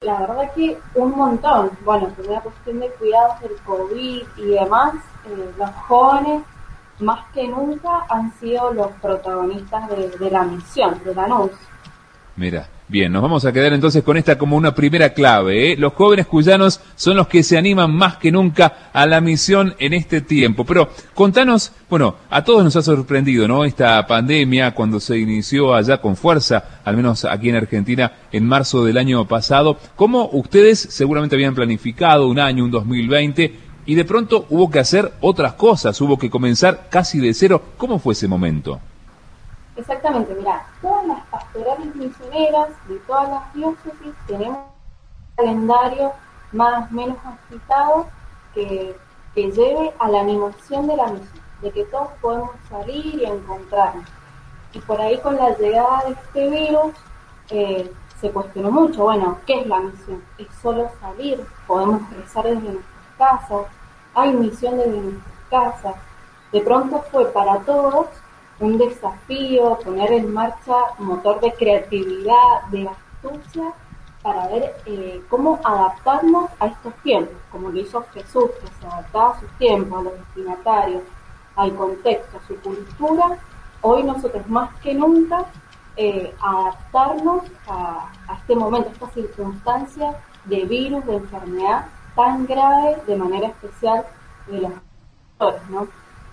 la verdad que un montón. Bueno, por una cuestión de cuidados del COVID y demás, los jóvenes más que nunca han sido los protagonistas de la misión, del anuncio. Mira, bien, nos vamos a quedar entonces con esta como una primera clave, ¿eh? Los jóvenes cuyanos son los que se animan más que nunca a la misión en este tiempo. Pero contanos, bueno, a todos nos ha sorprendido, ¿no? Esta pandemia cuando se inició allá con fuerza, al menos aquí en Argentina, en marzo del año pasado. ¿Cómo ustedes seguramente habían planificado un año, un 2020, y de pronto hubo que hacer otras cosas, hubo que comenzar casi de cero? ¿Cómo fue ese momento? Exactamente, mirá, todas las pastorales misioneras de todas las diócesis tenemos un calendario más o menos agitado que lleve a la animación de la misión, de que todos podemos salir y encontrarnos. Y por ahí con la llegada de este virus se cuestionó mucho, bueno, ¿qué es la misión? ¿Es solo salir? ¿Podemos rezar desde nuestras casas? ¿Hay misión desde nuestras casas? De pronto fue para todos un desafío, poner en marcha un motor de creatividad, de astucia, para ver cómo adaptarnos a estos tiempos, como lo hizo Jesús, que se adaptaba a sus tiempos, a los destinatarios, al contexto, a su cultura. Hoy nosotros más que nunca adaptarnos a este momento, a esta circunstancia de virus, de enfermedad tan grave, de manera especial de los pastores, ¿no?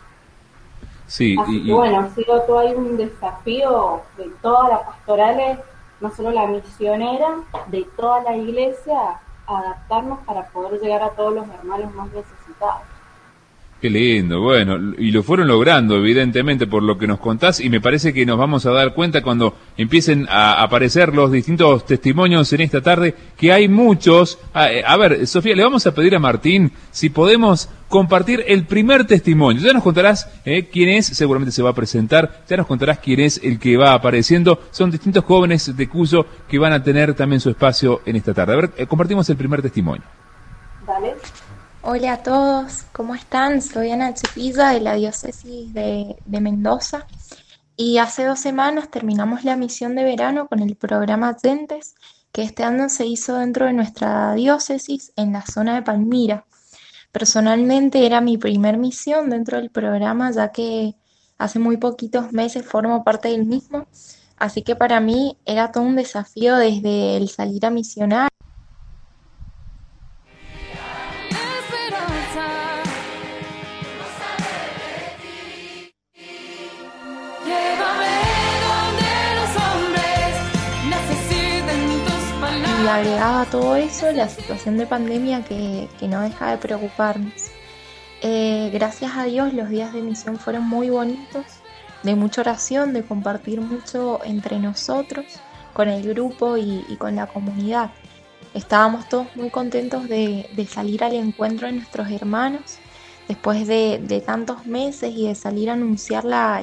Sí, así que bueno, ha sido todo ahí un desafío de todas las pastorales, no solo la misionera, de toda la iglesia, adaptarnos para poder llegar a todos los hermanos más necesitados. Qué lindo, bueno, y lo fueron logrando evidentemente por lo que nos contás, y me parece que nos vamos a dar cuenta cuando empiecen a aparecer los distintos testimonios en esta tarde, que hay muchos. A ver, Sofía, le vamos a pedir a Martín si podemos compartir el primer testimonio. Ya nos contarás quién es, seguramente se va a presentar, ya nos contarás quién es el que va apareciendo. Son distintos jóvenes de Cuyo que van a tener también su espacio en esta tarde. A ver, compartimos el primer testimonio. Dale. Hola a todos, ¿cómo están? Soy Ana Chepilla de la diócesis de Mendoza y hace 2 semanas terminamos la misión de verano con el programa Gentes, que este año se hizo dentro de nuestra diócesis en la zona de Palmira. Personalmente era mi primer misión dentro del programa, ya que hace muy poquitos meses formo parte del mismo, así que para mí era todo un desafío desde el salir a misionar. Y agregado a todo eso, la situación de pandemia que no deja de preocuparnos. Gracias a Dios los días de misión fueron muy bonitos, de mucha oración, de compartir mucho entre nosotros, con el grupo y con la comunidad. Estábamos todos muy contentos de salir al encuentro de nuestros hermanos, después de tantos meses y de salir a anunciar la...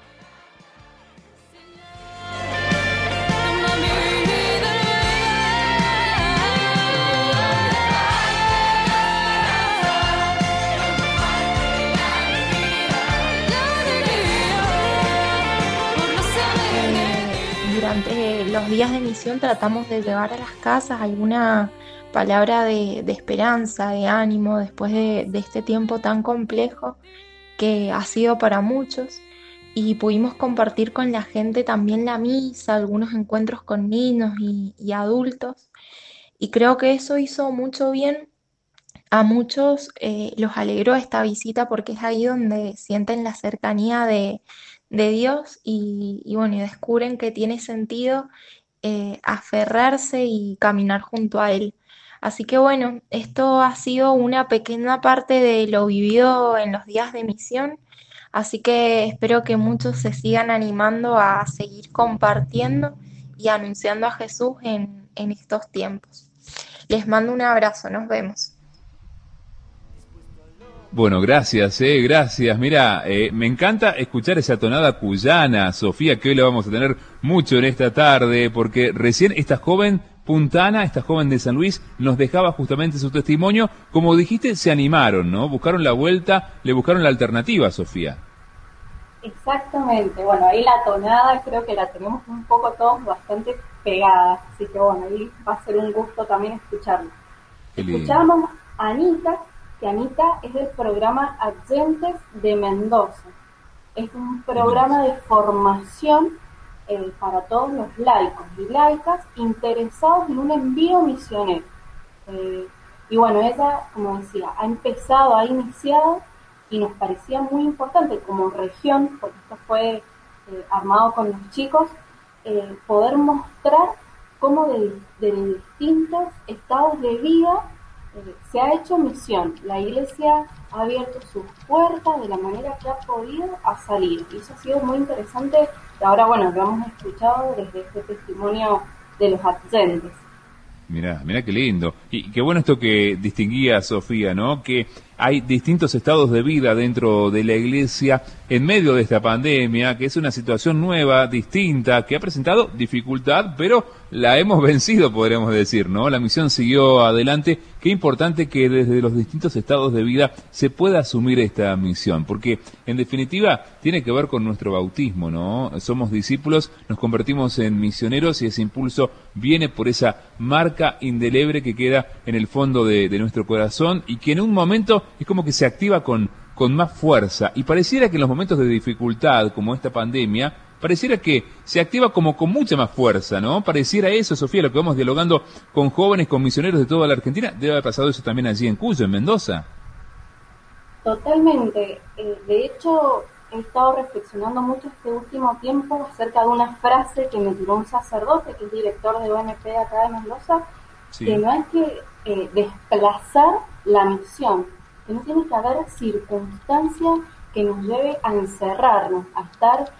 Durante los días de misión tratamos de llevar a las casas alguna palabra de esperanza, de ánimo, después de este tiempo tan complejo que ha sido para muchos, y pudimos compartir con la gente también la misa, algunos encuentros con niños y adultos, y creo que eso hizo mucho bien. A muchos los alegró esta visita porque es ahí donde sienten la cercanía de Dios y bueno, y descubren que tiene sentido aferrarse y caminar junto a Él. Así que bueno, esto ha sido una pequeña parte de lo vivido en los días de misión, así que espero que muchos se sigan animando a seguir compartiendo y anunciando a Jesús en estos tiempos. Les mando un abrazo, nos vemos. Bueno, gracias, gracias. Mira, me encanta escuchar esa tonada cuyana, Sofía, que hoy la vamos a tener mucho en esta tarde, porque recién esta joven puntana, esta joven de San Luis, nos dejaba justamente su testimonio. Como dijiste, se animaron, ¿no? Buscaron la vuelta, le buscaron la alternativa, Sofía. Exactamente, bueno, ahí la tonada creo que la tenemos un poco todos bastante pegada, así que bueno, ahí va a ser un gusto también escucharlo. Qué lindo. Escuchamos a Anita, que Anita es del programa Agentes de Mendoza. Es un De Mendoza. programa de formación para todos los laicos y laicas interesados en un envío misionero. Eh, y bueno, ella, como decía, ha iniciado y nos parecía muy importante como región, porque esto fue armado con los chicos, poder mostrar cómo de distintos estados de vida se ha hecho misión. La iglesia ha abierto sus puertas de la manera que ha podido a salir. Y eso ha sido muy interesante. Y ahora, bueno, lo hemos escuchado desde este testimonio de los adyentes. Mirá, mirá qué lindo. Y qué bueno esto que distinguía Sofía, ¿no? Que hay distintos estados de vida dentro de la iglesia en medio de esta pandemia, que es una situación nueva, distinta, que ha presentado dificultad, pero la hemos vencido, podríamos decir, ¿no? La misión siguió adelante. Qué importante que desde los distintos estados de vida se pueda asumir esta misión, porque en definitiva tiene que ver con nuestro bautismo, ¿no? Somos discípulos, nos convertimos en misioneros y ese impulso viene por esa marca indeleble que queda en el fondo de nuestro corazón y que en un momento es como que se activa con más fuerza. Y pareciera que en los momentos de dificultad, como esta pandemia, pareciera que se activa como con mucha más fuerza, ¿no? Pareciera eso, Sofía, lo que vamos dialogando con jóvenes, con misioneros de toda la Argentina. Debe haber pasado eso también allí en Cuyo, en Mendoza. Totalmente. De hecho, he estado reflexionando mucho este último tiempo acerca de una frase que me tiró un sacerdote, que es director de ONP acá de Mendoza, que Sí. no hay que desplazar la misión, que no tiene que haber circunstancia que nos lleve a encerrarnos, a estar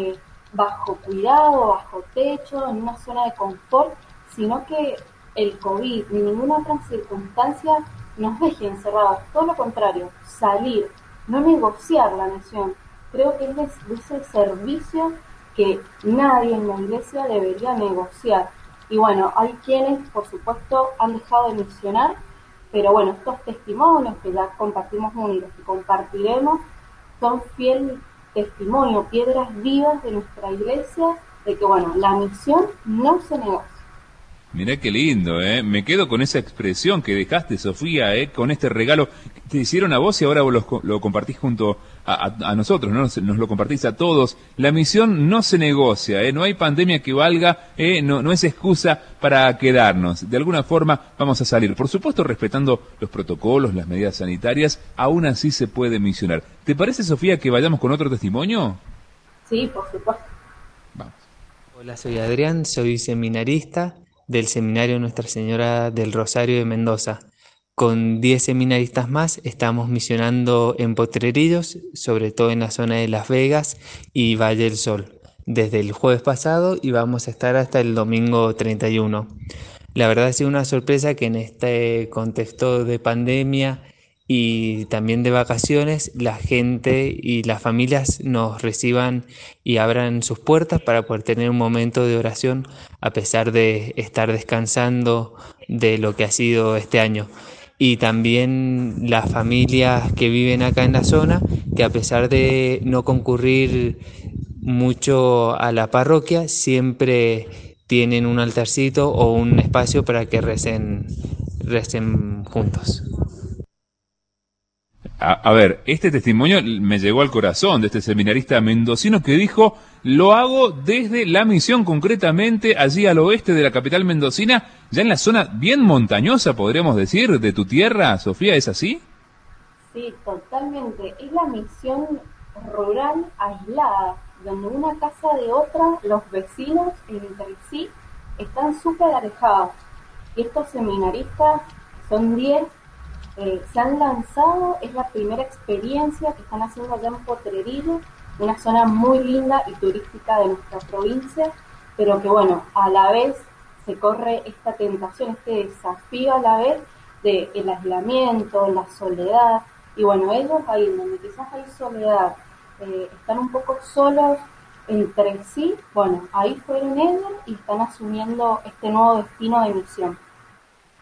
bajo cuidado, bajo techo, en una zona de confort, sino que el COVID ni ninguna otra circunstancia nos deje encerrados. Todo lo contrario, salir, no negociar la misión. Creo que es de ese servicio que nadie en la iglesia debería negociar. Y bueno, hay quienes, por supuesto, han dejado de misionar, pero bueno, estos testimonios que ya compartimos juntos y compartiremos son fiel testimonio, piedras vivas de nuestra iglesia, de que bueno, la misión no se negocia. Mirá qué lindo, ¿eh? Me quedo con esa expresión que dejaste, Sofía, ¿eh? Con este regalo que te hicieron a vos y ahora vos lo compartís junto a nosotros, ¿no? Nos lo compartís a todos. La misión no se negocia, ¿eh? No hay pandemia que valga, no es excusa para quedarnos. De alguna forma vamos a salir. Por supuesto, respetando los protocolos, las medidas sanitarias, aún así se puede misionar. ¿Te parece, Sofía, que vayamos con otro testimonio? Sí, por supuesto. Vamos. Hola, soy Adrián, soy seminarista del Seminario Nuestra Señora del Rosario de Mendoza. Con 10 seminaristas más estamos misionando en Potrerillos, sobre todo en la zona de Las Vegas y Valle del Sol, desde el jueves pasado y vamos a estar hasta el domingo 31. La verdad ha sido una sorpresa que en este contexto de pandemia y también de vacaciones, la gente y las familias nos reciban y abran sus puertas para poder tener un momento de oración a pesar de estar descansando de lo que ha sido este año. Y también las familias que viven acá en la zona, que a pesar de no concurrir mucho a la parroquia, siempre tienen un altarcito o un espacio para que recen juntos. A ver, este testimonio me llegó al corazón de este seminarista mendocino que dijo, lo hago desde la misión concretamente allí al oeste de la capital mendocina, ya en la zona bien montañosa, podríamos decir, de tu tierra, Sofía, ¿es así? Sí, totalmente. Es la misión rural aislada, donde una casa de otra, los vecinos entre sí están súper alejados. Y estos seminaristas, son 10, se han lanzado, es la primera experiencia que están haciendo allá en Potrerillo, una zona muy linda y turística de nuestra provincia, pero que bueno, a la vez se corre esta tentación, este desafío a la vez de el aislamiento, la soledad, y bueno, ellos ahí donde quizás hay soledad, están un poco solos entre sí, bueno, ahí fueron ellos y están asumiendo este nuevo destino de misión.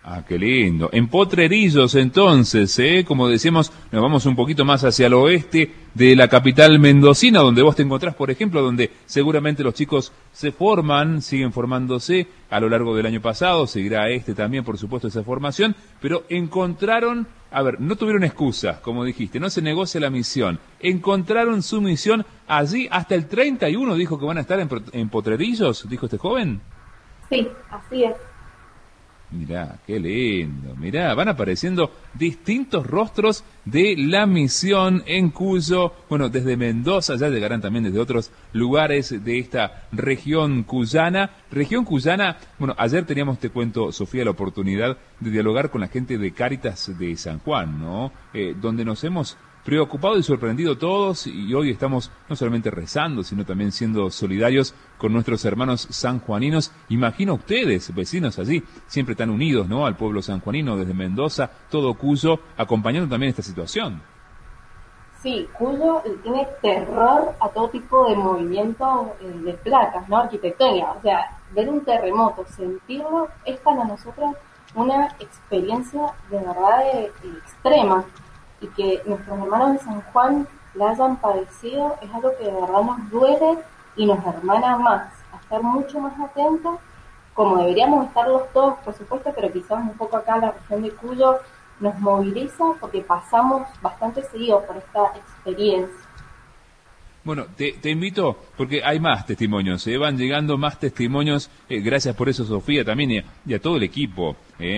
Ah, qué lindo. En Potrerillos, entonces, como decíamos, nos vamos un poquito más hacia el oeste de la capital mendocina, donde vos te encontrás, por ejemplo, donde seguramente los chicos se forman, siguen formándose a lo largo del año pasado, seguirá también, por supuesto, esa formación, pero encontraron, a ver, no tuvieron excusa, como dijiste, no se negocia la misión, encontraron su misión allí hasta el 31, dijo que van a estar en Potrerillos, dijo este joven. Sí, así es. Mirá, qué lindo, mirá, van apareciendo distintos rostros de la misión en Cuyo, bueno, desde Mendoza, ya llegarán también desde otros lugares de esta región cuyana, bueno, ayer teníamos, te cuento, Sofía, la oportunidad de dialogar con la gente de Cáritas de San Juan, ¿no? Donde nos hemos preocupado y sorprendido todos, y hoy estamos no solamente rezando, sino también siendo solidarios con nuestros hermanos sanjuaninos. Imagino ustedes, vecinos allí, siempre tan unidos, ¿no?, al pueblo sanjuanino, desde Mendoza, todo Cuyo, acompañando también esta situación. Sí, Cuyo tiene terror a todo tipo de movimiento de placas, ¿no?, arquitectónica. O sea, ver un terremoto, sentirlo, es para nosotros una experiencia de verdad extrema. Y que nuestros hermanos de San Juan la hayan padecido es algo que de verdad nos duele y nos hermana más, a estar mucho más atentos, como deberíamos estarlos todos, por supuesto, pero quizás un poco acá en la región de Cuyo nos moviliza porque pasamos bastante seguido por esta experiencia. Bueno, te invito, porque hay más testimonios, van llegando más testimonios, gracias por eso, Sofía, también y a todo el equipo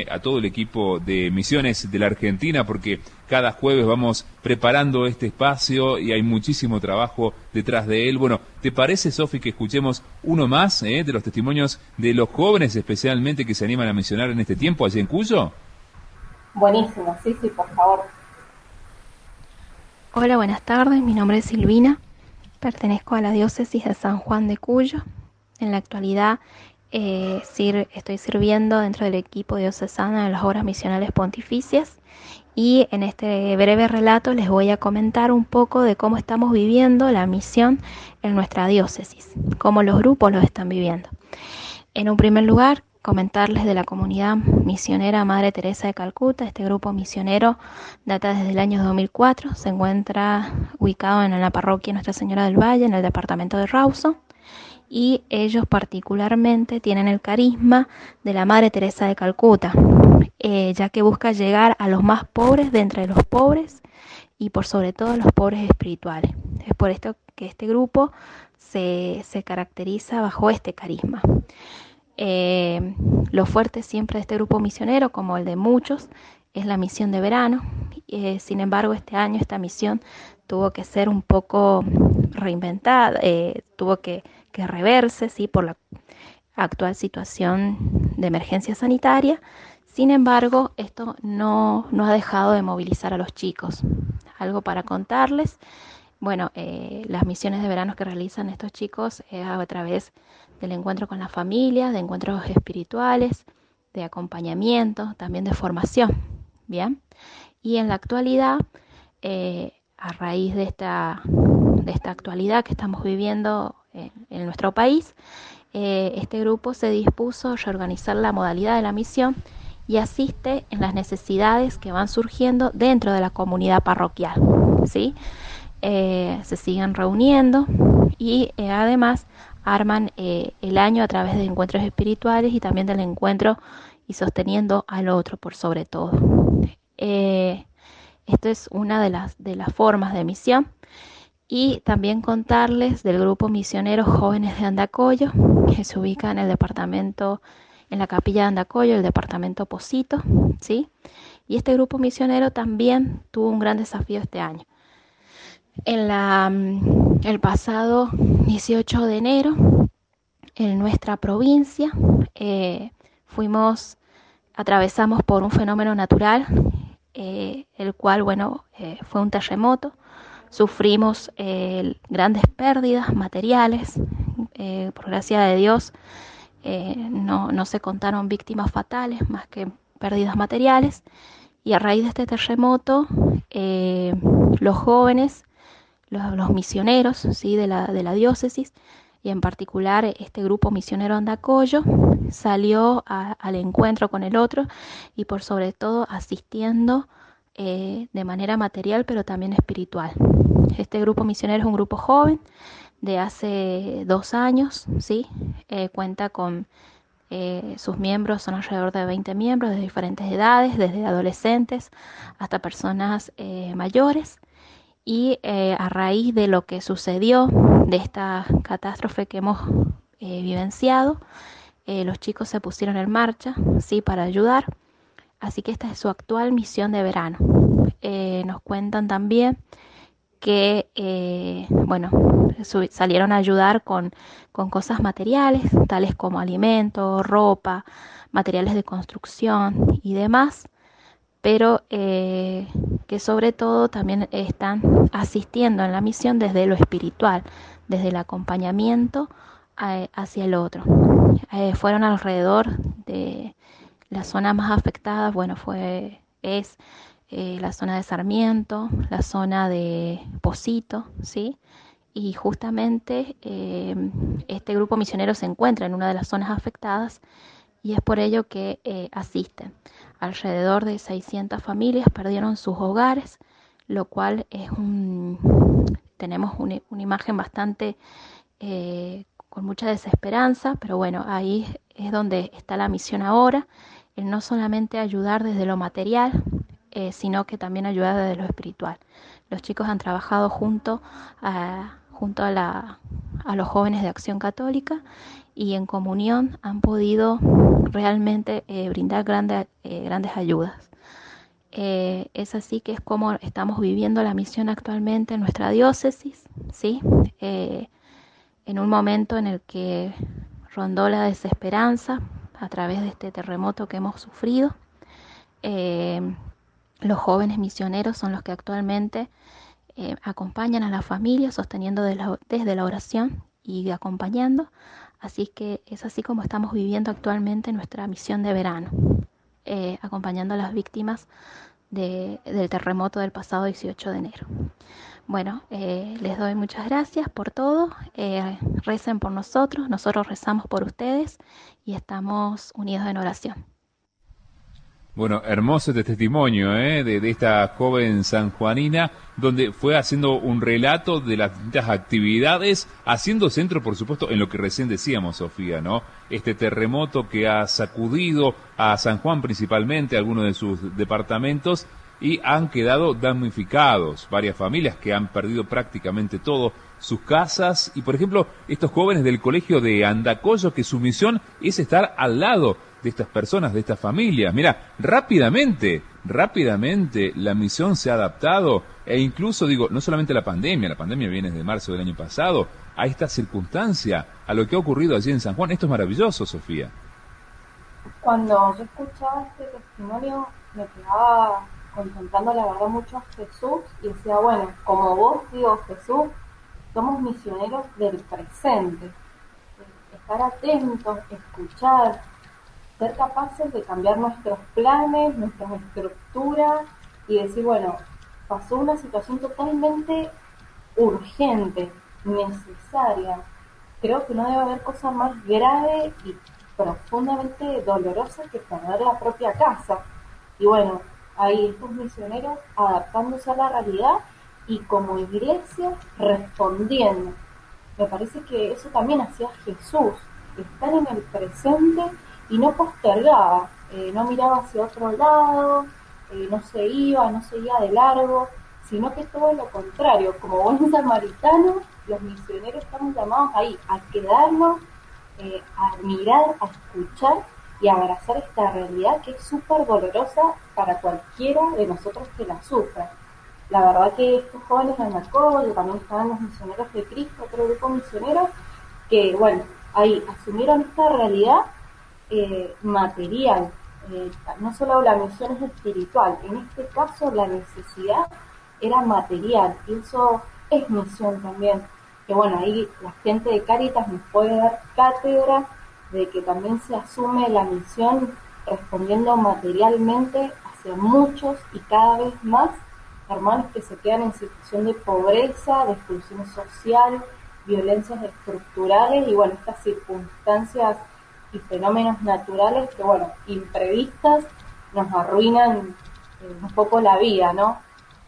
de Misiones de la Argentina, porque cada jueves vamos preparando este espacio y hay muchísimo trabajo detrás de él. Bueno, ¿te parece, Sofi, que escuchemos uno más de los testimonios de los jóvenes especialmente que se animan a misionar en este tiempo allí en Cuyo? Buenísimo, sí, por favor. Hola, buenas tardes, mi nombre es Silvina. Pertenezco a la diócesis de San Juan de Cuyo. En la actualidad estoy sirviendo dentro del equipo diocesano de las obras misionales pontificias y en este breve relato les voy a comentar un poco de cómo estamos viviendo la misión en nuestra diócesis, cómo los grupos lo están viviendo. En un primer lugar, comentarles de la comunidad misionera Madre Teresa de Calcuta. Este grupo misionero data desde el año 2004, se encuentra ubicado en la parroquia Nuestra Señora del Valle, en el departamento de Rawson, y ellos particularmente tienen el carisma de la Madre Teresa de Calcuta, ya que busca llegar a los más pobres de entre los pobres y por sobre todo los pobres espirituales. Es por esto que este grupo se caracteriza bajo este carisma. Lo fuerte siempre de este grupo misionero, como el de muchos, es la misión de verano. Sin embargo, este año esta misión tuvo que ser un poco reinventada, tuvo que reverse, ¿sí?, por la actual situación de emergencia sanitaria. Sin embargo, esto no ha dejado de movilizar a los chicos. Algo para contarles. Bueno, las misiones de verano que realizan estos chicos es a través del encuentro con la familia, de encuentros espirituales, de acompañamiento, también de formación, ¿bien? Y en la actualidad, a raíz de esta actualidad que estamos viviendo en nuestro país, este grupo se dispuso a reorganizar la modalidad de la misión y asiste en las necesidades que van surgiendo dentro de la comunidad parroquial, ¿sí? Se siguen reuniendo y además arman el año a través de encuentros espirituales y también del encuentro y sosteniendo al otro por sobre todo. Esto es una de las formas de misión. Y también contarles del grupo misionero Jóvenes de Andacollo, que se ubica en el departamento, en la capilla de Andacollo, el departamento Pocito, ¿sí? Y este grupo misionero también tuvo un gran desafío este año. El pasado 18 de enero, en nuestra provincia, atravesamos por un fenómeno natural, el cual, fue un terremoto. Sufrimos grandes pérdidas materiales, por gracia de Dios, no se contaron víctimas fatales más que pérdidas materiales, y a raíz de este terremoto, los jóvenes, los misioneros, ¿sí?, de la diócesis, y en particular este grupo misionero Andacollo salió al encuentro con el otro y por sobre todo asistiendo de manera material pero también espiritual. Este grupo misionero es un grupo joven de hace 2 años, ¿sí? Cuenta con sus miembros, son alrededor de 20 miembros de diferentes edades, desde adolescentes hasta personas mayores. Y a raíz de lo que sucedió, de esta catástrofe que hemos vivenciado, los chicos se pusieron en marcha, ¿sí? Para ayudar. Así que esta es su actual misión de verano. Nos cuentan también que salieron a ayudar con cosas materiales, tales como alimentos, ropa, materiales de construcción y demás, pero que sobre todo también están asistiendo en la misión desde lo espiritual, desde el acompañamiento hacia el otro. Fueron alrededor de la zona más afectada, es la zona de Sarmiento, la zona de Pocito, ¿sí? Y justamente este grupo misionero se encuentra en una de las zonas afectadas y es por ello que asisten. Alrededor de 600 familias perdieron sus hogares, lo cual tenemos una imagen bastante con mucha desesperanza, pero bueno, ahí es donde está la misión ahora, el no solamente ayudar desde lo material, sino que también ayudar desde lo espiritual. Los chicos han trabajado junto a los jóvenes de Acción Católica y en comunión han podido realmente brindar grandes ayudas. Es así que es como estamos viviendo la misión actualmente en nuestra diócesis, ¿sí? En un momento en el que rondó la desesperanza a través de este terremoto que hemos sufrido. Los jóvenes misioneros son los que actualmente acompañan a la familia, sosteniendo desde la oración y acompañando. Así que es así como estamos viviendo actualmente nuestra misión de verano, acompañando a las víctimas del terremoto del pasado 18 de enero. Bueno, les doy muchas gracias por todo. Recen por nosotros rezamos por ustedes y estamos unidos en oración. Bueno, hermoso este testimonio de esta joven sanjuanina, donde fue haciendo un relato de las distintas actividades, haciendo centro, por supuesto, en lo que recién decíamos, Sofía, ¿no? Este terremoto que ha sacudido a San Juan principalmente, algunos de sus departamentos, y han quedado damnificados varias familias que han perdido prácticamente todo, sus casas, y por ejemplo, estos jóvenes del colegio de Andacollo, que su misión es estar al lado de estas personas, de estas familias. Mira, rápidamente la misión se ha adaptado, e incluso no solamente la pandemia viene desde marzo del año pasado, a esta circunstancia, a lo que ha ocurrido allí en San Juan. Esto es maravilloso, Sofía. Cuando yo escuchaba este testimonio, me quedaba contemplando la verdad mucho a Jesús y decía, bueno, como vos, digo, Jesús, somos misioneros del presente, estar atentos, escuchar, ser capaces de cambiar nuestros planes, nuestras estructuras y decir, bueno, pasó una situación totalmente urgente, necesaria. Creo que no debe haber cosa más grave y profundamente dolorosa que perder la propia casa. Y bueno, ahí estos misioneros adaptándose a la realidad y como iglesia respondiendo. Me parece que eso también hacía Jesús, estar en el presente y no postergaba, no miraba hacia otro lado, no seguía de largo, sino que todo lo contrario, como buen samaritano, los misioneros estamos llamados ahí, a quedarnos, a mirar, a escuchar y a abrazar esta realidad que es súper dolorosa para cualquiera de nosotros que la sufra. La verdad que estos jóvenes de Andacollo, también estaban los misioneros de Cristo, otro grupo misionero, que bueno, ahí asumieron esta realidad material, no solo la misión es espiritual, en este caso la necesidad era material, y eso es misión también, que bueno, ahí la gente de Cáritas nos puede dar cátedra de que también se asume la misión respondiendo materialmente hacia muchos y cada vez más hermanos que se quedan en situación de pobreza, de exclusión social, violencias estructurales y bueno, estas circunstancias y fenómenos naturales que bueno, imprevistas, nos arruinan un poco la vida, ¿no?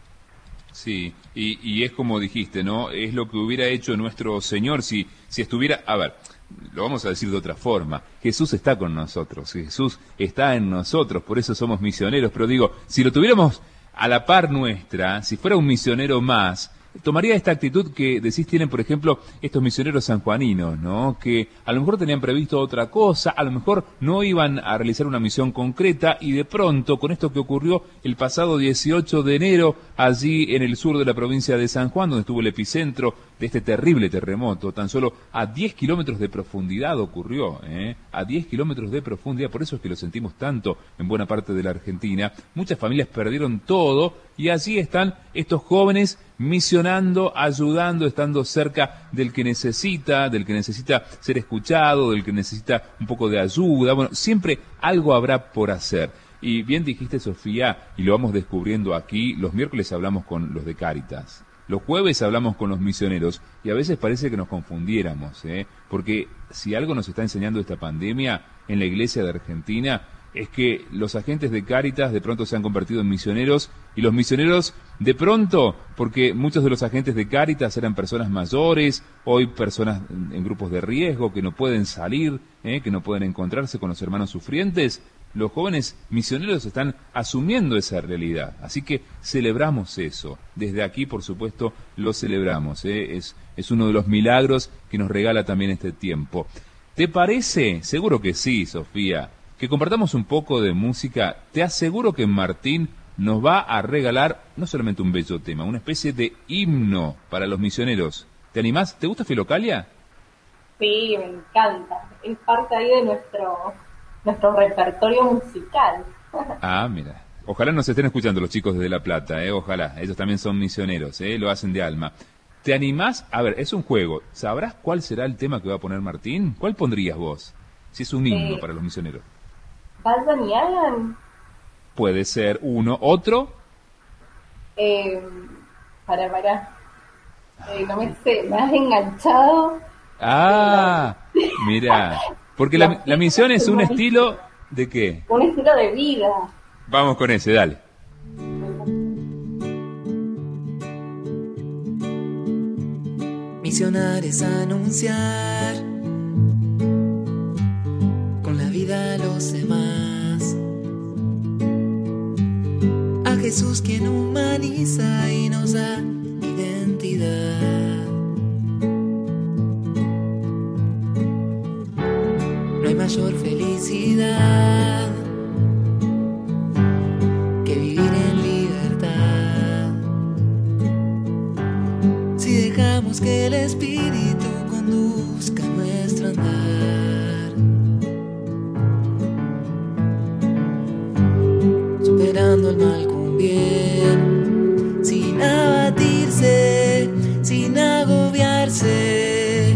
Sí, y es como dijiste, ¿no? Es lo que hubiera hecho nuestro Señor si estuviera... A ver, lo vamos a decir de otra forma. Jesús está con nosotros, Jesús está en nosotros, por eso somos misioneros. Pero digo, si lo tuviéramos a la par nuestra, si fuera un misionero más, tomaría esta actitud que decís tienen, por ejemplo, estos misioneros sanjuaninos, ¿no? Que a lo mejor tenían previsto otra cosa, a lo mejor no iban a realizar una misión concreta y de pronto, con esto que ocurrió el pasado 18 de enero, allí en el sur de la provincia de San Juan, donde estuvo el epicentro de este terrible terremoto, tan solo a 10 kilómetros de profundidad ocurrió, a 10 kilómetros de profundidad, por eso es que lo sentimos tanto en buena parte de la Argentina. Muchas familias perdieron todo y allí están estos jóvenes misionando, ayudando, estando cerca del que necesita ser escuchado, del que necesita un poco de ayuda. Bueno, siempre algo habrá por hacer. Y bien dijiste, Sofía, y lo vamos descubriendo aquí, los miércoles hablamos con los de Cáritas. Los jueves hablamos con los misioneros y a veces parece que nos confundiéramos, porque si algo nos está enseñando esta pandemia en la iglesia de Argentina es que los agentes de Cáritas de pronto se han convertido en misioneros y los misioneros de pronto, porque muchos de los agentes de Cáritas eran personas mayores, hoy personas en grupos de riesgo que no pueden salir, que no pueden encontrarse con los hermanos sufrientes. Los jóvenes misioneros están asumiendo esa realidad, así que celebramos eso. Desde aquí, por supuesto, lo celebramos. Es uno de los milagros que nos regala también este tiempo. ¿Te parece? Seguro que sí, Sofía. Que compartamos un poco de música. Te aseguro que Martín nos va a regalar no solamente un bello tema, una especie de himno para los misioneros. ¿Te animás? ¿Te gusta Filocalia? Sí, me encanta. Es parte ahí de nuestro repertorio musical. Ah, mira. Ojalá nos estén escuchando los chicos desde La Plata, ojalá. Ellos también son misioneros, lo hacen de alma. ¿Te animás? A ver, es un juego. ¿Sabrás cuál será el tema que va a poner Martín? ¿Cuál pondrías vos? Si es un himno para los misioneros. ¿Vayan y hagan? Puede ser uno. ¿Otro? No me sé, me has enganchado. Ah, mira. Porque la misión es un estilo ¿de qué? Un estilo de vida. Vamos con ese, dale. Misionar es anunciar con la vida a los demás a Jesús quien humaniza y nos da identidad. No hay mayor felicidad que vivir en libertad si dejamos que el Espíritu conduzca nuestro andar, superando el mal con bien, sin abatirse, sin agobiarse,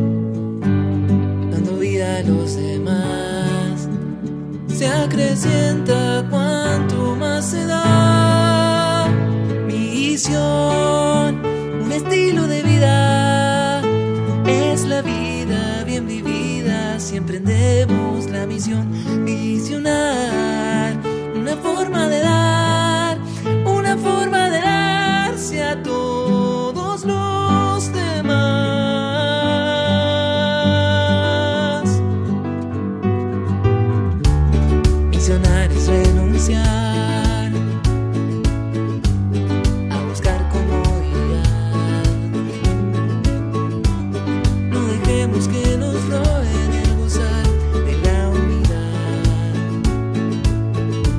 dando vida a los demás. Se acrecienta cuanto más se da. Misión, un estilo de vida, es la vida bien vivida. Si emprendemos la misión, misionar, una forma de dar, una forma de darse a todos los demás. Misionar es renunciar a buscar comodidad. No dejemos que nos roben el gozar de la unidad.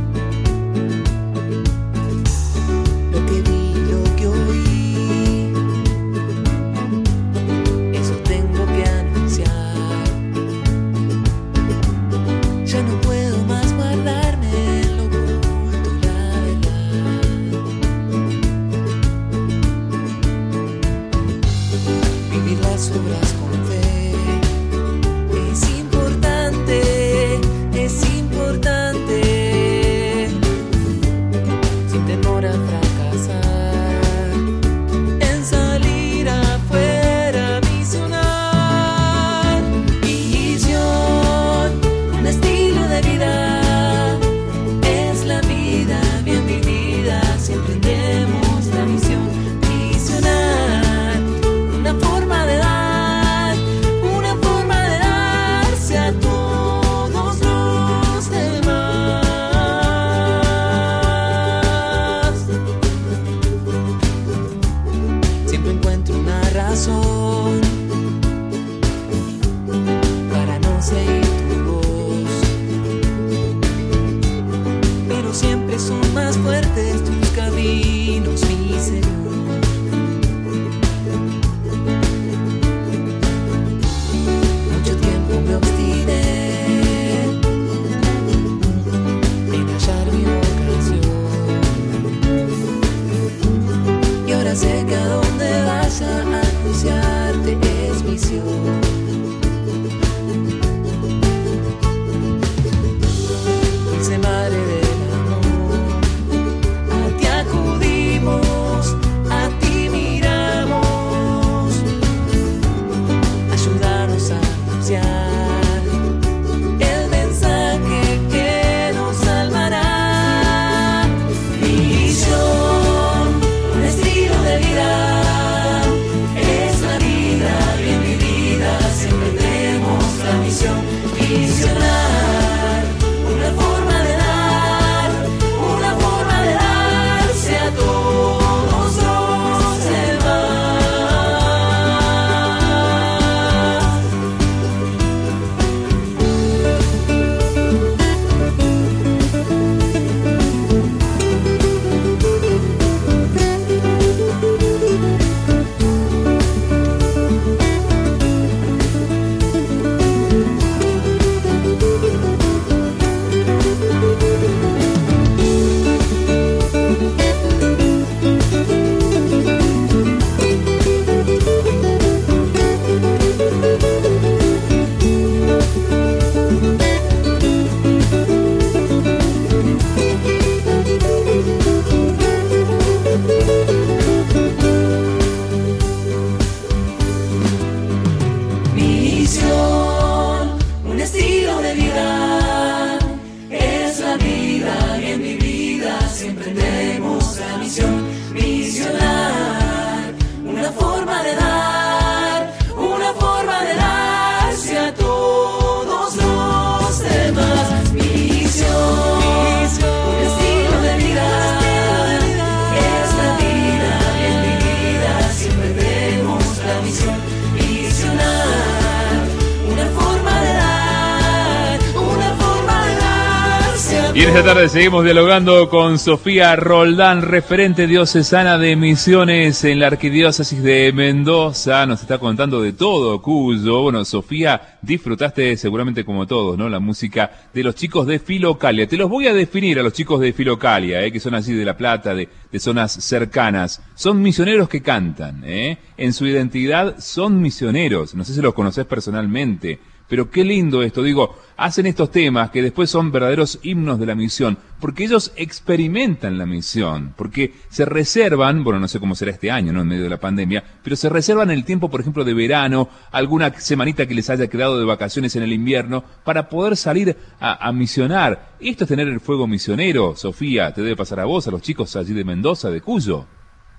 Y en esta tarde seguimos dialogando con Sofía Roldán, referente diocesana de misiones en la Arquidiócesis de Mendoza. Nos está contando de todo, Cuyo. Bueno, Sofía, disfrutaste seguramente como todos, ¿no? La música de los chicos de Filocalia. Te los voy a definir a los chicos de Filocalia, que son así de La Plata, de zonas cercanas. Son misioneros que cantan, En su identidad son misioneros. No sé si los conocés personalmente. Pero qué lindo esto, digo, hacen estos temas que después son verdaderos himnos de la misión, porque ellos experimentan la misión, porque se reservan, bueno, no sé cómo será este año, ¿no?, en medio de la pandemia, pero se reservan el tiempo, por ejemplo, de verano, alguna semanita que les haya quedado de vacaciones en el invierno, para poder salir a misionar. Esto es tener el fuego misionero, Sofía, te debe pasar a vos, a los chicos allí de Mendoza, de Cuyo.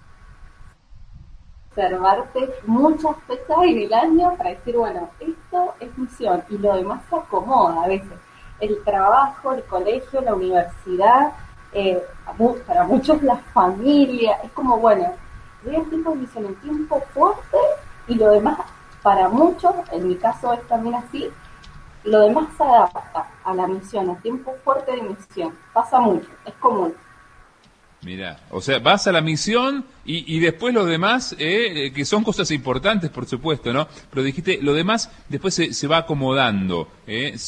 Observarte muchas fechas en el año para decir, bueno, esto es misión, y lo demás se acomoda a veces. El trabajo, el colegio, la universidad, para muchos la familia, es como, bueno, voy a tiempo de misión en tiempo fuerte, y lo demás, para muchos, en mi caso es también así, lo demás se adapta a la misión, a tiempo fuerte de misión. Pasa mucho, es común. Mirá, o sea, vas a la misión y después lo demás, que son cosas importantes, por supuesto, ¿no? Pero dijiste, lo demás después se va acomodando, el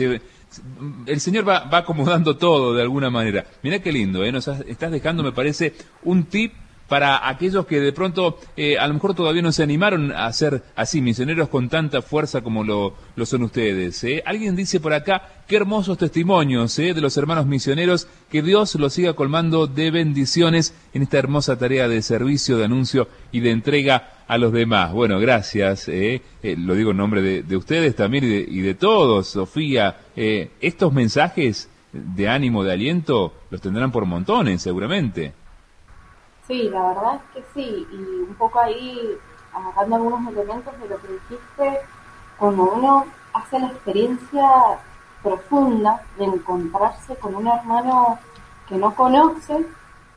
Señor va acomodando todo de alguna manera. Mirá qué lindo, nos estás dejando, me parece, un tip para aquellos que de pronto a lo mejor todavía no se animaron a ser así, misioneros con tanta fuerza como lo son ustedes. Alguien dice por acá, qué hermosos testimonios de los hermanos misioneros, que Dios los siga colmando de bendiciones en esta hermosa tarea de servicio, de anuncio y de entrega a los demás. Bueno, gracias, lo digo en nombre de ustedes también y de todos, Sofía. Estos mensajes de ánimo, de aliento, los tendrán por montones seguramente. Sí, la verdad es que sí, y un poco ahí, agarrando algunos elementos de lo que dijiste, cuando uno hace la experiencia profunda de encontrarse con un hermano que no conoce,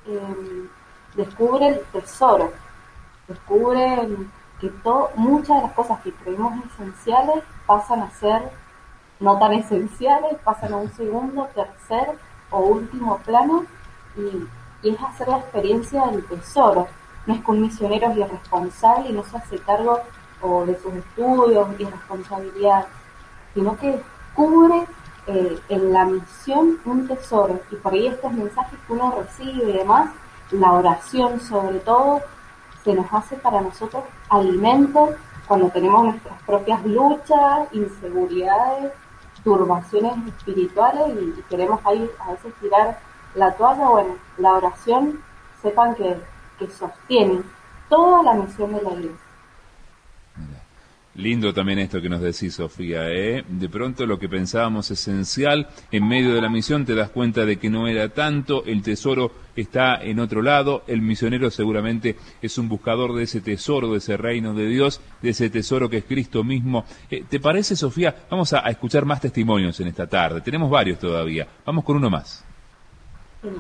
descubre el tesoro, descubre que muchas de las cosas que creemos esenciales pasan a ser no tan esenciales, pasan a un segundo, tercer o último plano, y es hacer la experiencia del tesoro. No es que un misionero es irresponsable y no se hace cargo de sus estudios y responsabilidades, sino que descubre en la misión un tesoro. Y por ahí estos mensajes que uno recibe y demás, la oración sobre todo, se nos hace para nosotros alimento cuando tenemos nuestras propias luchas, inseguridades, turbaciones espirituales y queremos ahí a veces tirar la toalla. Bueno, la oración, sepan que sostiene toda la misión de la Iglesia. Lindo también esto que nos decís, Sofía, De pronto lo que pensábamos esencial, en medio de la misión te das cuenta de que no era tanto, el tesoro está en otro lado, el misionero seguramente es un buscador de ese tesoro, de ese reino de Dios, de ese tesoro que es Cristo mismo. ¿Te parece, Sofía? Vamos a escuchar más testimonios en esta tarde, tenemos varios todavía, vamos con uno más. Sí.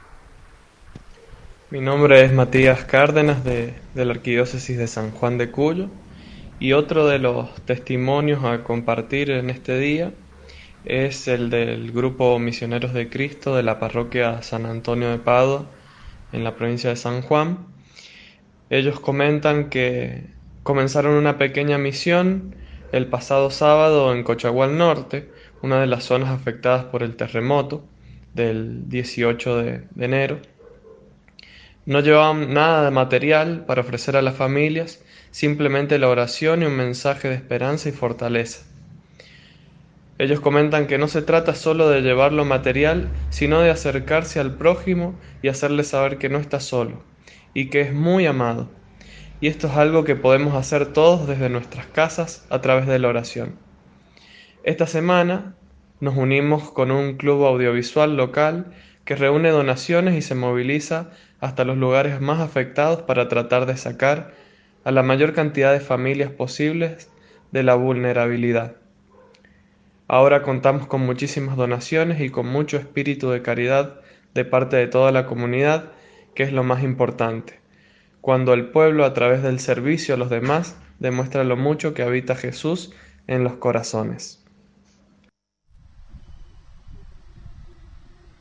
Mi nombre es Matías Cárdenas de la Arquidiócesis de San Juan de Cuyo, y otro de los testimonios a compartir en este día es el del Grupo Misioneros de Cristo de la Parroquia San Antonio de Padua en la provincia de San Juan. Ellos comentan que comenzaron una pequeña misión el pasado sábado en Cochagual Norte, una de las zonas afectadas por el terremoto del 18 de enero. No llevaban nada de material para ofrecer a las familias, simplemente la oración y un mensaje de esperanza y fortaleza. Ellos comentan que no se trata solo de llevar lo material, sino de acercarse al prójimo y hacerle saber que no está solo y que es muy amado. Y esto es algo que podemos hacer todos desde nuestras casas a través de la oración. Esta semana nos unimos con un club audiovisual local que reúne donaciones y se moviliza hasta los lugares más afectados para tratar de sacar a la mayor cantidad de familias posibles de la vulnerabilidad. Ahora contamos con muchísimas donaciones y con mucho espíritu de caridad de parte de toda la comunidad, que es lo más importante. Cuando el pueblo, a través del servicio a los demás, demuestra lo mucho que habita Jesús en los corazones.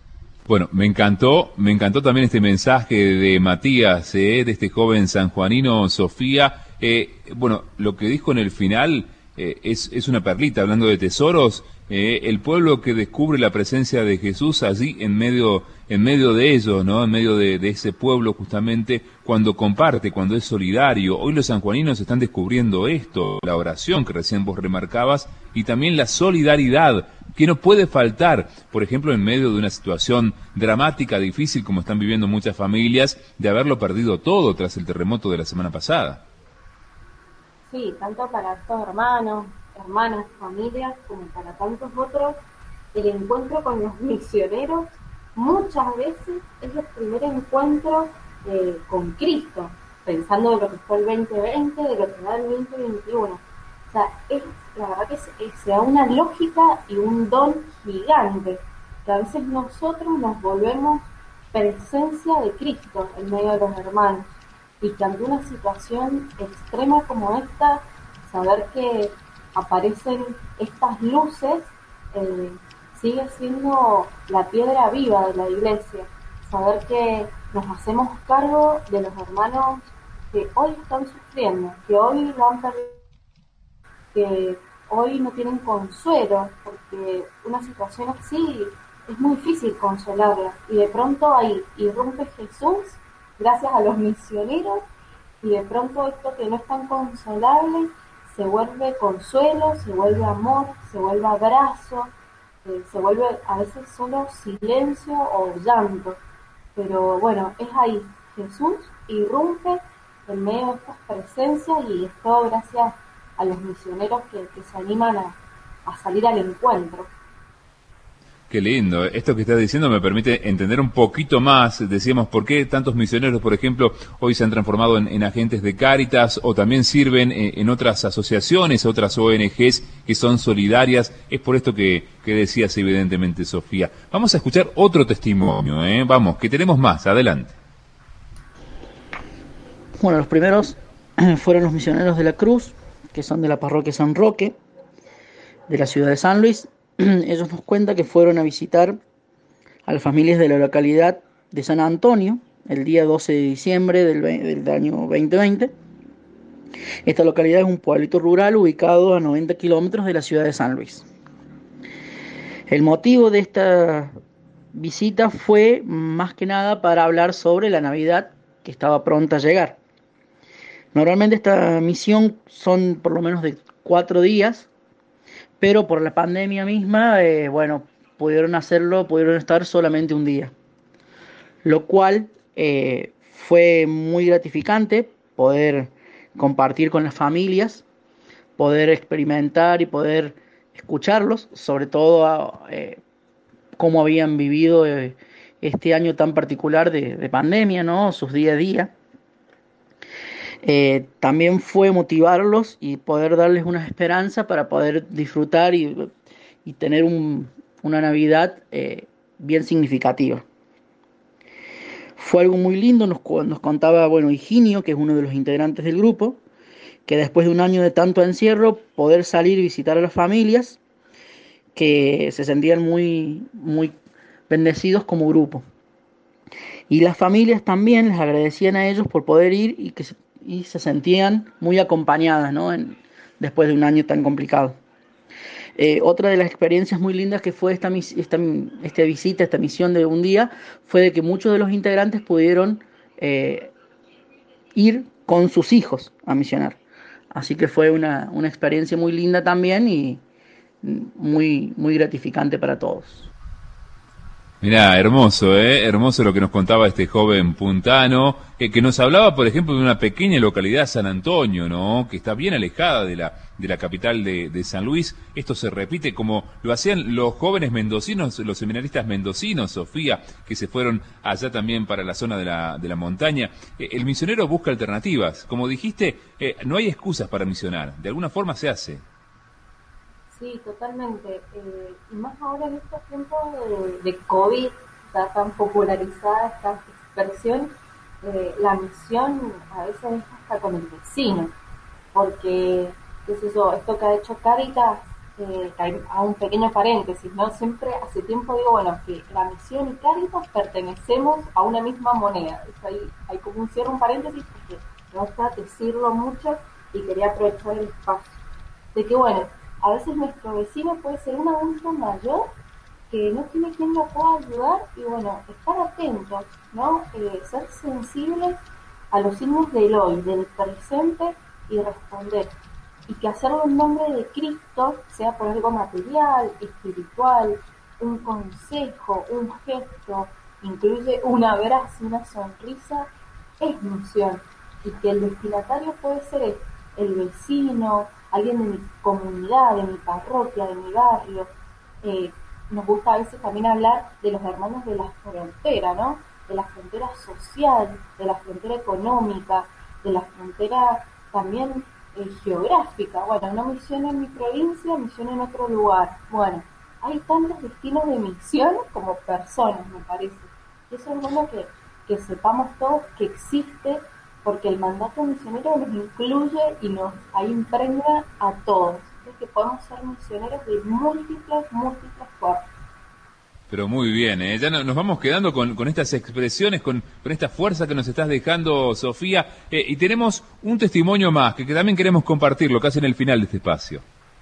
Bueno, me encantó también este mensaje de Matías, de este joven sanjuanino, Sofía. Bueno, lo que dijo en el final es una perlita, hablando de tesoros. El pueblo que descubre la presencia de Jesús allí en medio de ellos, ¿no? En medio de ese pueblo justamente, cuando comparte, cuando es solidario. Hoy los sanjuaninos están descubriendo esto, la oración que recién vos remarcabas, y también la solidaridad, que no puede faltar, por ejemplo, en medio de una situación dramática, difícil, como están viviendo muchas familias, de haberlo perdido todo tras el terremoto de la semana pasada. Sí, tanto para estos hermanos, hermanas, familias, como para tantos otros, el encuentro con los misioneros muchas veces es el primer encuentro con Cristo, pensando de lo que fue el 2020, de lo que va el 2021. O sea, la verdad que se da una lógica y un don gigante, que a veces nosotros nos volvemos presencia de Cristo en medio de los hermanos, y que ante una situación extrema como esta, saber que aparecen estas luces sigue siendo la piedra viva de la iglesia. Saber que nos hacemos cargo de los hermanos que hoy están sufriendo, que hoy lo han perdido, que hoy no tienen consuelo, porque una situación así es muy difícil consolarla, y de pronto ahí irrumpe Jesús gracias a los misioneros, y de pronto esto que no es tan consolable se vuelve consuelo, se vuelve amor, se vuelve abrazo, se vuelve a veces solo silencio o llanto. Pero bueno, es ahí, Jesús irrumpe en medio de estas presencias, y es todo gracias a los misioneros que se animan a salir al encuentro. Qué lindo. Esto que estás diciendo me permite entender un poquito más. Decíamos, ¿por qué tantos misioneros, por ejemplo, hoy se han transformado en agentes de Cáritas, o también sirven en otras asociaciones, otras ONGs que son solidarias? Es por esto que decías evidentemente, Sofía. Vamos a escuchar otro testimonio, Vamos, que tenemos más. Adelante. Bueno, los primeros fueron los misioneros de la Cruz, que son de la parroquia San Roque, de la ciudad de San Luis. Ellos nos cuentan que fueron a visitar a las familias de la localidad de San Antonio el día 12 de diciembre del año 2020. Esta localidad es un pueblito rural ubicado a 90 kilómetros de la ciudad de San Luis. El motivo de esta visita fue más que nada para hablar sobre la Navidad que estaba pronta a llegar. Normalmente esta misión son por lo menos de 4 días, pero por la pandemia misma, pudieron estar solamente un día. Lo cual fue muy gratificante poder compartir con las familias, poder experimentar y poder escucharlos, sobre todo cómo habían vivido este año tan particular de pandemia, ¿no? Sus día a día. También fue motivarlos y poder darles una esperanza para poder disfrutar y tener una Navidad bien significativa. Fue algo muy lindo, nos contaba, Higinio, que es uno de los integrantes del grupo, que después de un año de tanto encierro, poder salir y visitar a las familias, que se sentían muy, muy bendecidos como grupo. Y las familias también les agradecían a ellos por poder ir y se sentían muy acompañadas, ¿no? Después de un año tan complicado. Otra de las experiencias muy lindas que fue esta visita, esta misión de un día, fue de que muchos de los integrantes pudieron ir con sus hijos a misionar. Así que fue una experiencia muy linda también y muy, muy gratificante para todos. Mirá, hermoso, hermoso lo que nos contaba este joven puntano, que nos hablaba, por ejemplo, de una pequeña localidad, San Antonio, ¿no? Que está bien alejada de la capital de San Luis. Esto se repite como lo hacían los jóvenes mendocinos, los seminaristas mendocinos, Sofía, que se fueron allá también para la zona de la montaña. El misionero busca alternativas. Como dijiste, no hay excusas para misionar. De alguna forma se hace. Sí, totalmente. Y más ahora en estos tiempos de COVID, está tan popularizada esta expresión, la misión a veces es hasta con el vecino, porque, qué sé yo, esto que ha hecho Cáritas a un pequeño paréntesis, ¿no? Siempre hace tiempo digo, bueno, que la misión y Cáritas pertenecemos a una misma moneda. Hay como un paréntesis, porque me gusta decirlo mucho y quería aprovechar el espacio. De que, bueno, a veces nuestro vecino puede ser un adulto mayor que no tiene quien lo pueda ayudar y, bueno, estar atentos, ¿no? Ser sensibles a los signos del hoy, del presente y responder. Y que hacerlo en nombre de Cristo, sea por algo material, espiritual, un consejo, un gesto, incluye un abrazo, una sonrisa, es misión. Y que el destinatario puede ser el vecino, alguien de mi comunidad, de mi parroquia, de mi barrio. Nos gusta a veces también hablar de los hermanos de la frontera, ¿no? De la frontera social, de la frontera económica, de la frontera también geográfica. Bueno, no misión en mi provincia, misión en otro lugar. Bueno, hay tantos destinos de misión como personas, me parece. Y eso es bueno que sepamos todos que existe, porque el mandato misionero nos incluye y nos impregna a todos. Es que podemos ser misioneros de múltiples formas. Pero muy bien, ya nos vamos quedando con estas expresiones, con esta fuerza que nos estás dejando, Sofía, y tenemos un testimonio más que también queremos compartirlo casi en el final de este espacio.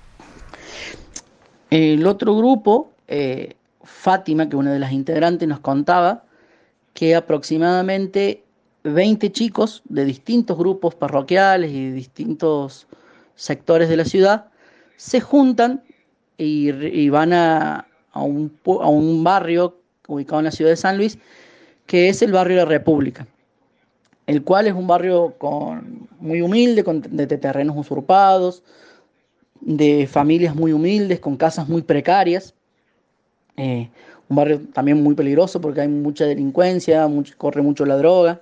El otro grupo, Fátima, que una de las integrantes nos contaba que aproximadamente 20 chicos de distintos grupos parroquiales y de distintos sectores de la ciudad se juntan y van a un barrio ubicado en la ciudad de San Luis, que es el barrio de la República, el cual es un barrio muy humilde, de terrenos usurpados, de familias muy humildes, con casas muy precarias, un barrio también muy peligroso porque hay mucha delincuencia, corre mucho la droga.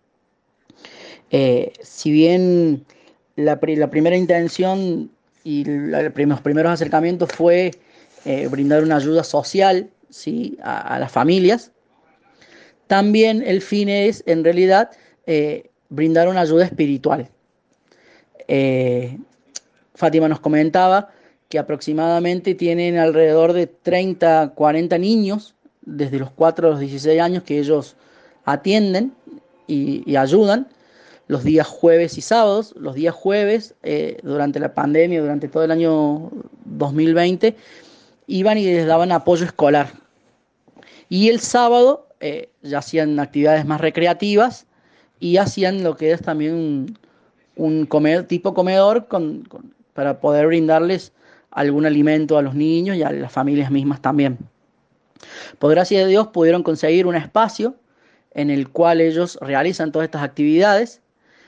Si bien la primera intención y los primeros acercamientos fue brindar una ayuda social, ¿sí?, a las familias, también el fin es, en realidad, brindar una ayuda espiritual. Fátima nos comentaba que aproximadamente tienen alrededor de 30, 40 niños, desde los 4 a los 16 años, que ellos atienden y ayudan los días jueves y sábados. Los días jueves, durante la pandemia, durante todo el año 2020, iban y les daban apoyo escolar. Y el sábado ya hacían actividades más recreativas y hacían lo que es también un tipo comedor para poder brindarles algún alimento a los niños y a las familias mismas también. Por gracia de Dios pudieron conseguir un espacio en el cual ellos realizan todas estas actividades.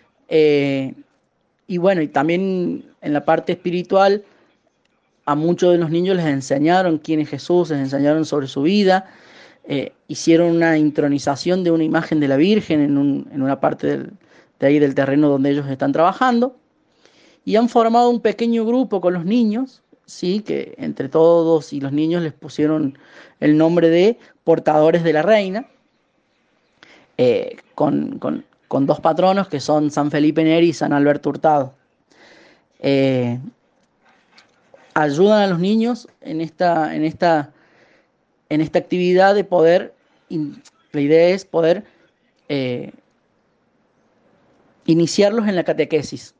Y bueno, y también en la parte espiritual, a muchos de los niños les enseñaron quién es Jesús, les enseñaron sobre su vida, hicieron una intronización de una imagen de la Virgen en una parte de ahí del terreno donde ellos están trabajando, y han formado un pequeño grupo con los niños, ¿sí?, que entre todos y los niños les pusieron el nombre de Portadores de la Reina, con dos patronos que son San Felipe Neri y San Alberto Hurtado. Ayudan a los niños en esta actividad de poder, la idea es poder iniciarlos en la catequesis.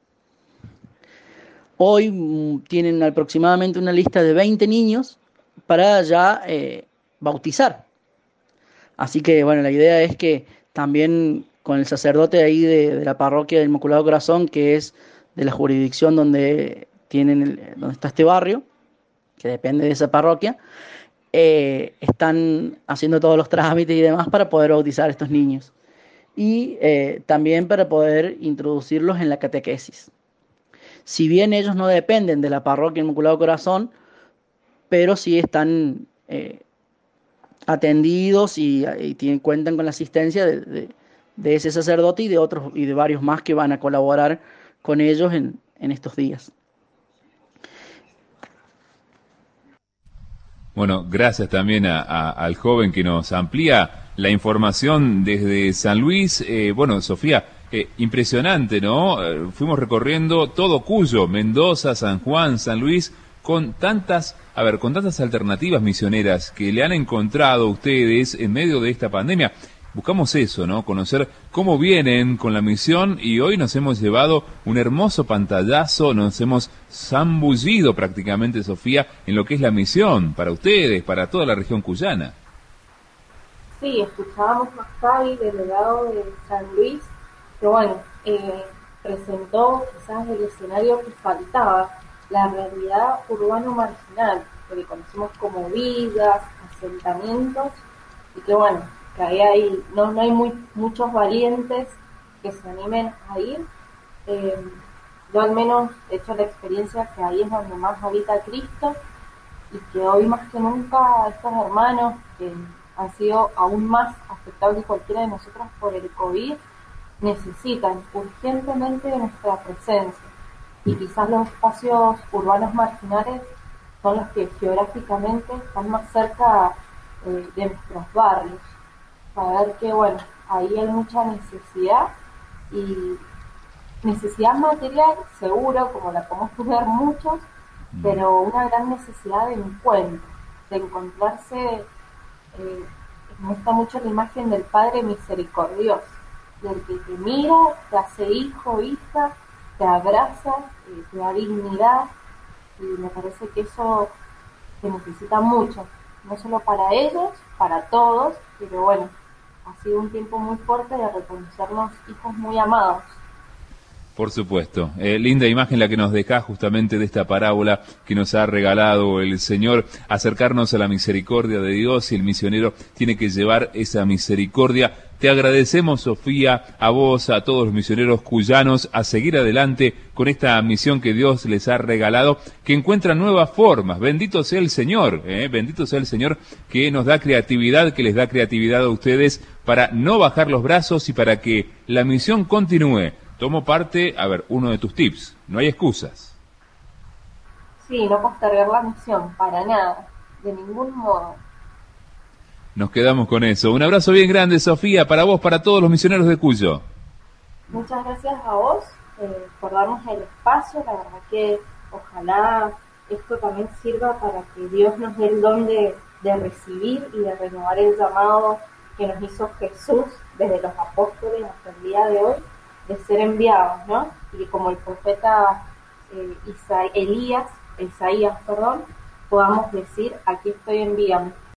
Hoy tienen aproximadamente una lista de 20 niños para ya bautizar. Así que bueno, la idea es que también con el sacerdote de ahí de la parroquia del Inmaculado Corazón, que es de la jurisdicción donde está este barrio, que depende de esa parroquia, están haciendo todos los trámites y demás para poder bautizar a estos niños. Y también para poder introducirlos en la catequesis. Si bien ellos no dependen de la parroquia Inmaculado Corazón, pero sí están atendidos y cuentan con la asistencia de ese sacerdote y de otros y de varios más que van a colaborar con ellos en estos días. Bueno, gracias también al joven que nos amplía la información desde San Luis. Bueno, Sofía, impresionante, ¿no? Fuimos recorriendo todo Cuyo, Mendoza, San Juan, San Luis, con tantas alternativas misioneras que le han encontrado ustedes en medio de esta pandemia. Buscamos eso, ¿no? Conocer cómo vienen con la misión, y hoy nos hemos llevado un hermoso pantallazo, nos hemos zambullido prácticamente, Sofía, en lo que es la misión para ustedes, para toda la región cuyana. Sí, escuchábamos a Javi, delegado de San Luis, que bueno, presentó quizás el escenario que faltaba, la realidad urbano marginal, lo que conocemos como villas, asentamientos, y que bueno, que ahí no hay muchos valientes que se animen a ir. Yo al menos he hecho la experiencia que ahí es donde más habita Cristo, y que hoy más que nunca estos hermanos que han sido aún más afectados que cualquiera de nosotros por el COVID, necesitan urgentemente de nuestra presencia. Y quizás los espacios urbanos marginales son los que geográficamente están más cerca de nuestros barrios. Saber que, bueno, ahí hay mucha necesidad, y necesidad material, seguro, como la podemos tener muchos, pero una gran necesidad de encuentro, de encontrarse. Me gusta mucho la imagen del Padre misericordioso, del que te mira, te hace hijo, hija, te abraza, te da dignidad, y me parece que eso se necesita mucho, no solo para ellos, para todos, pero bueno, ha sido un tiempo muy fuerte de reconocernos hijos muy amados. Por supuesto, linda imagen la que nos deja justamente de esta parábola que nos ha regalado el Señor, acercarnos a la misericordia de Dios, y el misionero tiene que llevar esa misericordia. Te agradecemos, Sofía, a vos, a todos los misioneros cuyanos, a seguir adelante con esta misión que Dios les ha regalado, que encuentra nuevas formas. Bendito sea el Señor, bendito sea el Señor, que nos da creatividad, que les da creatividad a ustedes para no bajar los brazos y para que la misión continúe. Tomo parte, uno de tus tips, no hay excusas. Sí, no postergar la misión, para nada, de ningún modo. Nos quedamos con eso. Un abrazo bien grande, Sofía, para vos, para todos los misioneros de Cuyo. Muchas gracias a vos por darnos el espacio. La verdad que ojalá esto también sirva para que Dios nos dé el don de recibir y de renovar el llamado que nos hizo Jesús desde los apóstoles hasta el día de hoy, de ser enviados, ¿no? Y como el profeta Isaías, podamos decir, aquí estoy, envíame.